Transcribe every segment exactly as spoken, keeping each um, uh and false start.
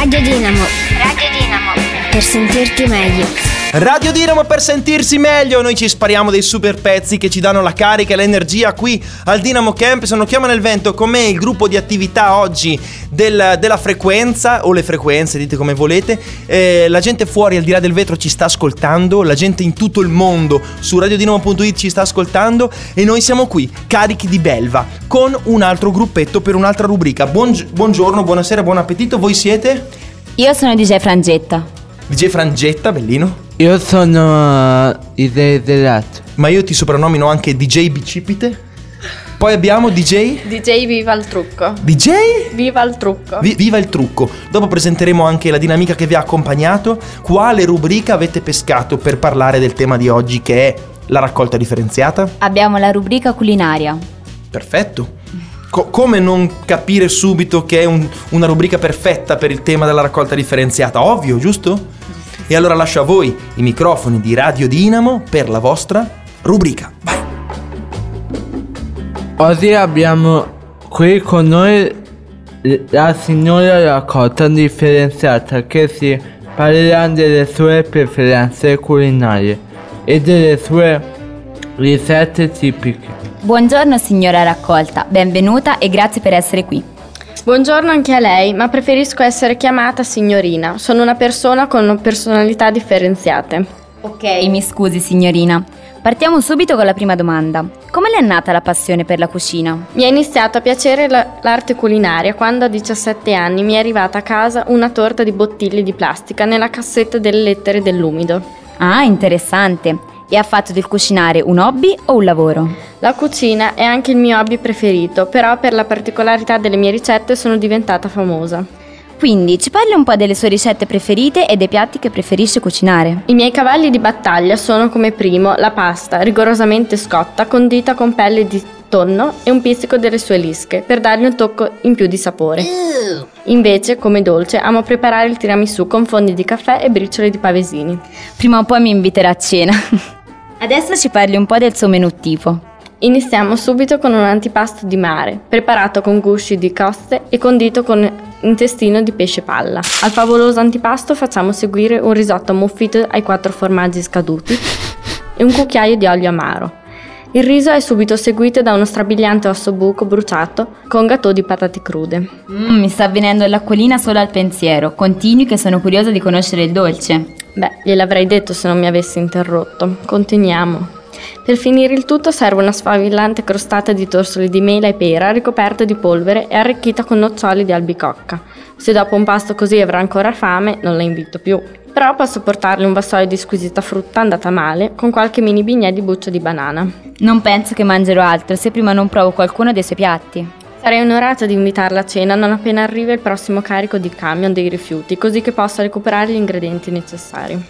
Radio Dinamo. Radio Dinamo. Per sentirti meglio. Radio Dinamo per sentirsi meglio. Noi ci spariamo dei super pezzi che ci danno la carica e l'energia qui al Dinamo Camp. Sono Chiama nel Vento, con me il gruppo di attività oggi del, della frequenza, o le frequenze, dite come volete. eh, La gente fuori al di là del vetro ci sta ascoltando, la gente in tutto il mondo su radiodinamo punto it ci sta ascoltando. E noi siamo qui, carichi di belva, con un altro gruppetto per un'altra rubrica. Buongi- Buongiorno, buonasera, buon appetito. Voi siete? Io sono D J Frangetta. D J Frangetta, bellino. Io sono il Delato. Ma io ti soprannomino anche D J Bicipite. Poi abbiamo D J D J Viva il trucco. D J Viva il trucco. Vi- Viva il trucco. Dopo presenteremo anche la dinamica che vi ha accompagnato. Quale rubrica avete pescato per parlare del tema di oggi, che è la raccolta differenziata? Abbiamo la rubrica culinaria. Perfetto. Co- come non capire subito che è un- una rubrica perfetta per il tema della raccolta differenziata? Ovvio, giusto? E allora lascio a voi i microfoni di Radio Dinamo per la vostra rubrica. Vai! Oggi abbiamo qui con noi la signora raccolta differenziata, che si parlerà delle sue preferenze culinarie e delle sue ricette tipiche. Buongiorno signora raccolta, benvenuta e grazie per essere qui. Buongiorno anche a lei, ma preferisco essere chiamata signorina. Sono una persona con personalità differenziate. Ok, mi scusi signorina. Partiamo subito con la prima domanda. Come le è nata la passione per la cucina? Mi è iniziato a piacere la- l'arte culinaria quando a diciassette anni mi è arrivata a casa una torta di bottiglie di plastica nella cassetta delle lettere dell'umido. Ah, interessante. E ha fatto del cucinare un hobby o un lavoro? La cucina è anche il mio hobby preferito, però per la particolarità delle mie ricette sono diventata famosa. Quindi ci parli un po' delle sue ricette preferite e dei piatti che preferisce cucinare. I miei cavalli di battaglia sono come primo la pasta, rigorosamente scotta, condita con pelle di tonno e un pizzico delle sue lische, per dargli un tocco in più di sapore. Invece, come dolce, amo preparare il tiramisù con fondi di caffè e briciole di pavesini. Prima o poi mi inviterà a cena. Adesso ci parli un po' del suo menù tipo. Iniziamo subito con un antipasto di mare, preparato con gusci di coste e condito con intestino di pesce palla. Al favoloso antipasto facciamo seguire un risotto ammuffito ai quattro formaggi scaduti e un cucchiaio di olio amaro. Il riso è subito seguito da uno strabiliante ossobuco bruciato con gâteau di patate crude. Mm, mi sta venendo l'acquolina solo al pensiero. Continui, che sono curiosa di conoscere il dolce. Beh, gliel'avrei detto se non mi avessi interrotto. Continuiamo. Per finire il tutto serve una sfavillante crostata di torsoli di mela e pera ricoperta di polvere e arricchita con noccioli di albicocca. Se dopo un pasto così avrà ancora fame, non la invito più. Però posso portarle un vassoio di squisita frutta andata male con qualche mini bignè di buccia di banana. Non penso che mangerò altro se prima non provo qualcuno dei suoi piatti. Sarei onorata di invitarla a cena non appena arriva il prossimo carico di camion dei rifiuti, così che possa recuperare gli ingredienti necessari.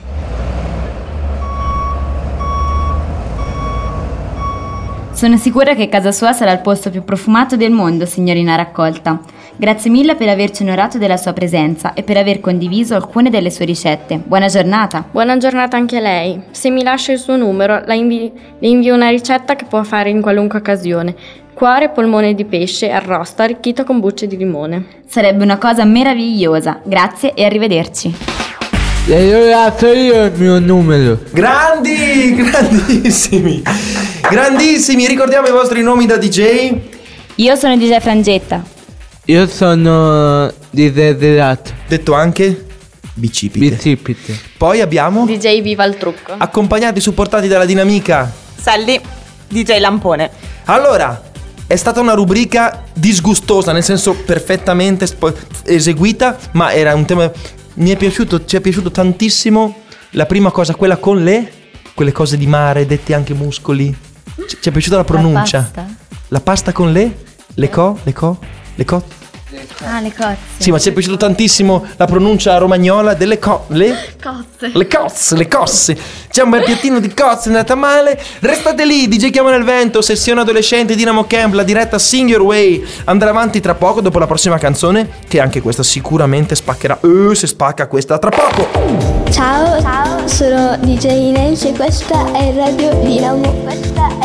Sono sicura che casa sua sarà il posto più profumato del mondo, signorina raccolta. Grazie mille per averci onorato della sua presenza e per aver condiviso alcune delle sue ricette. Buona giornata. Buona giornata anche a lei. Se mi lascia il suo numero, la invi- le invio una ricetta che può fare in qualunque occasione. Cuore e polmone di pesce arrosto arricchito con bucce di limone. Sarebbe una cosa meravigliosa. Grazie e arrivederci. Le ho dato io il mio numero. Grandi, grandissimi, grandissimi. Ricordiamo i vostri nomi da D J. Io sono D J Frangetta. Io sono di Delato. Detto anche Bicipite. Bicipite. Poi abbiamo D J Viva il trucco. accompagnati, supportati dalla dinamica Sally, D J Lampone. Allora, è stata una rubrica disgustosa, nel senso perfettamente spo- eseguita, ma era un tema. Mi è piaciuto, ci è piaciuto tantissimo. La prima cosa, quella con le quelle cose di mare, detti anche muscoli. Ci, ci è piaciuta la pronuncia. La pasta? La pasta con le le co, le co, le co. Ah, le cozze. Sì, ma ci è piaciuto tantissimo la pronuncia romagnola delle co, le Cozze. Le cozze, le cosse. C'è un bel piattino di cozze, è andata male. Restate lì, D J Chiama nel Vento, sessione adolescente Dinamo Camp, la diretta Sing Your Way andrà avanti tra poco dopo la prossima canzone, che anche questa sicuramente spaccherà. Eh, se spacca questa tra poco. Ciao, ciao, sono D J Ines e questa è Radio Dinamo. Questa